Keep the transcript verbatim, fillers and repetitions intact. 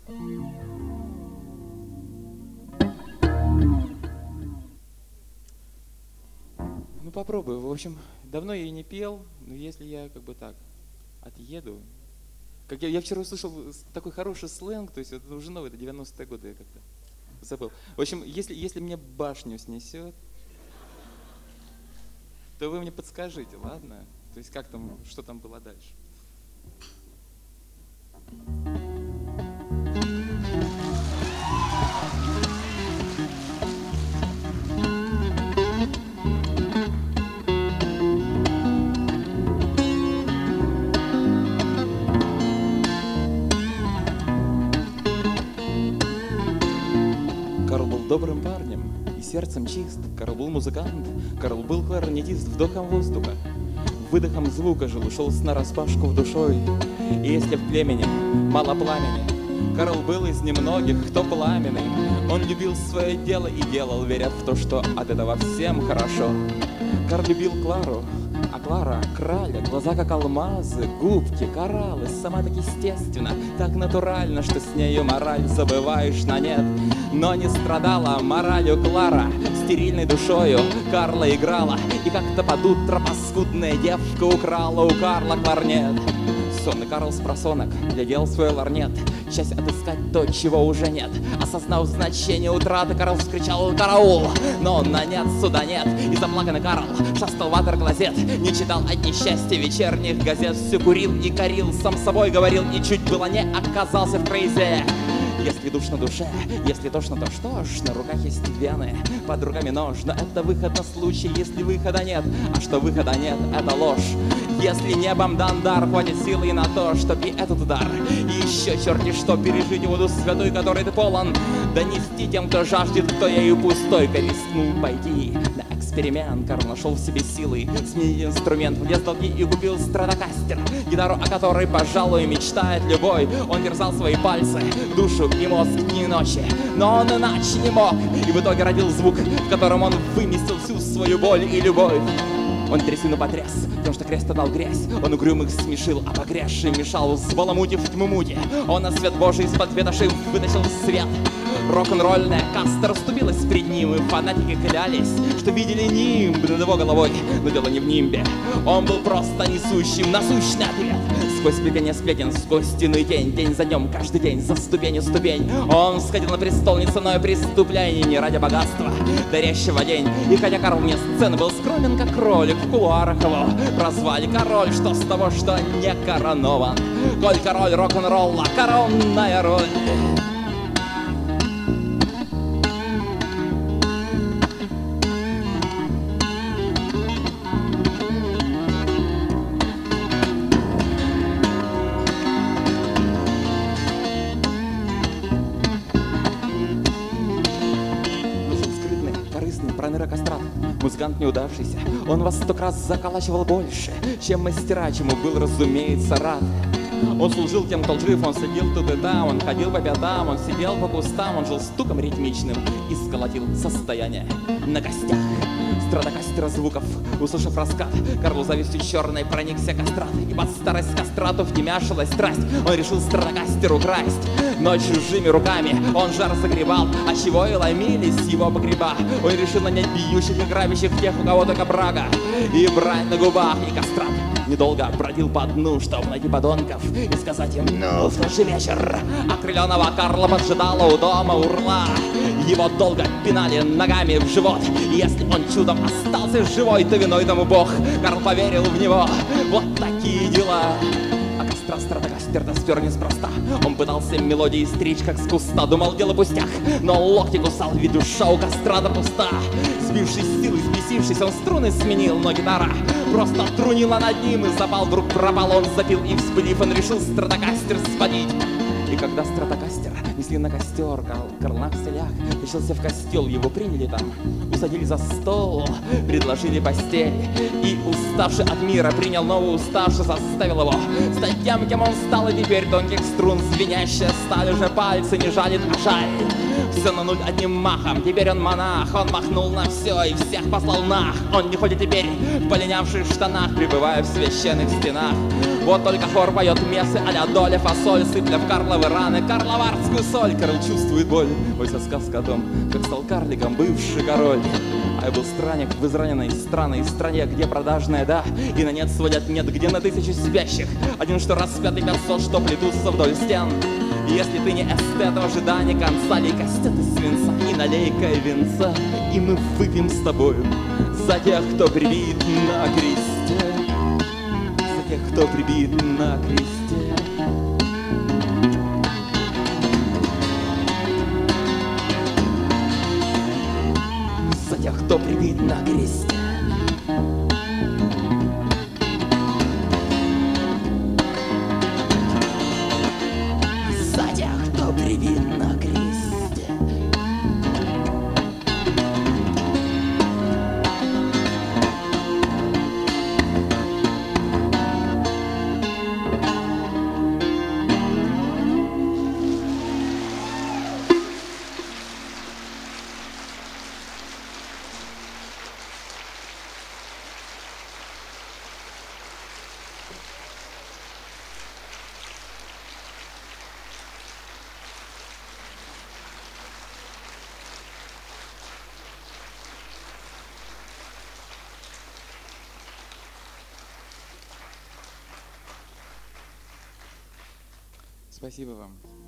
Ну попробую. В общем, давно я и не пел, но если я как бы так отъеду. Как я, я вчера услышал такой хороший сленг, то есть это уже новый, это девяностые годы, я как-то забыл. В общем, если, если мне башню снесет, то вы мне подскажите, ладно? То есть как там, что там было дальше? Карл был добрым парнем и сердцем чист. Карл был музыкант, Карл был кларнетист. Вдохом воздуха, выдохом звука жил, ушел нараспашку в душой. И если в племени мало пламени, Карл был из немногих, кто пламенный. Он любил свое дело и делал, веря в то, что от этого всем хорошо. Карл любил Клару, а Клара — краля, глаза как алмазы, губки, кораллы, сама так естественно, так натурально, что с нею мораль забываешь на нет. Но не страдала моралью Клара, стерильной душою Карла играла, и как-то под утро паскудная девка украла у Карла кларнет. Сонный Карл с просонок глядел свой ларнет, часть отыскать то, чего уже нет. Осознав значение утраты, Карл вскричал «Караул!» Но на нет, суда нет, и заплаканный Карл шастал ватер-клозет, не читал от несчастья вечерних газет, все курил и корил, сам собой говорил, и чуть было не оказался в крейзе. Если душ на душе, если тошно, то что ж, на руках есть вены, под руками нож, но это выход на случай, если выхода нет, а что выхода нет, это ложь. Если небом дан дар, хватит силы и на то, чтоб и этот удар, и еще черти что, пережить воду святой, которой ты полон, донести тем, кто жаждет, кто ею пустой, рискнул пойти на эксперимент. Карл нашел в себе силы сменить инструмент, влез в долги и купил стратокастер, гитару, о которой, пожалуй, мечтает любой. Он терзал свои пальцы, душу и мозг дни и ночи, но он иначе не мог, и в итоге родил звук, в котором он выместил всю свою боль и любовь. Он трясину потряс, тем, что крест дал грязь. Он угрюмых смешил, а погрязший мешал, взбаламутив тьму мути. Он на свет Божий из-под ветоши вытащил свет. Рок-н-ролльная каста расступилась пред ним, и фанатики клялись, что видели нимб над его головой. Но дело не в нимбе, он был просто несущим насущный ответ. Сквозь сплетение сплетен, сквозь стены тень, день за днем, каждый день, за ступенью ступень. Он сходил на престол не ценой преступлений, не ради богатства, дарящего день. И хотя Карл вне сцены был скромен, как кролик, в кулуарах его прозвали король. Что с того, что не коронован, коль король рок-н-ролла, коронная роль. Музыкант неудавшийся, он во сто раз заколачивал больше, чем мастера, чему был, разумеется, рад. Он служил тем, кто лжив, он сидел тут и там, он ходил по пятам, он сидел по кустам, он жил стуком ритмичным и сколотил состояние на костях. Стратокастера звуков, услышав раскат, Карлу завистью черной проникся кастрат, и под старость кастрату втемяшилась страсть. Он решил стратокастер украсть, но чужими руками он жар загребал, а чего и ломились его погреба. Он решил нанять бьющих и грабящих тех, у кого только брага и брать на губах. И кастрат недолго бродил по дну, чтоб найти подонков и сказать им: ну, в тот же вечер окрыленного Карла поджидала у дома урла. Его долго пинали ногами в живот, и если он чудом остался живой, то виной тому Бог. Карл поверил в него. Вот такие дела. А костра стратокастер достер неспроста. Он пытался мелодии стричь, как с куста. Думал, дело пустяк, но локти кусал, ведь душа у кострата пуста. Сбившись с силы, взбесившись, он струны сменил, но гитара просто трунила над ним, и запал вдруг пропал. Он запил, и вспылив, он решил стратокастер сводить. И когда стратокастер несли на костер, Карл, Карл на костылях решился в костел. Его приняли там, усадили за стол, предложили постель. И, уставший от мира, принял новую уставший, заставил его стать тем, кем он стал. И теперь тонких струн звенящая сталь уже пальцы не жалит, а жаль. Все на нуль одним махом, теперь он монах. Он махнул на все и всех послал нах. Он не ходит теперь в полинявших штанах, пребывая в священных стенах. Вот только хор поет мессы а-ля доля фасоль, сыпля в карловы раны карловарскую соль. Карл чувствует боль, ой, вся сказка о том, как стал карликом бывший король. А я был странник в израненной странной стране, где продажная да, и на нет сводят нет, где на тысячи спящих один, что распятый пятьсот, что плетутся вдоль стен. И если ты не эстет в ожидании конца, лей кастет из свинца и налей-ка винца, и мы выпьем с тобою за тех, кто прибит на кресте, за тех, кто прибит на кресте. За тех, кто прибит на кресте. За тех, кто прибит на кресте. Спасибо вам.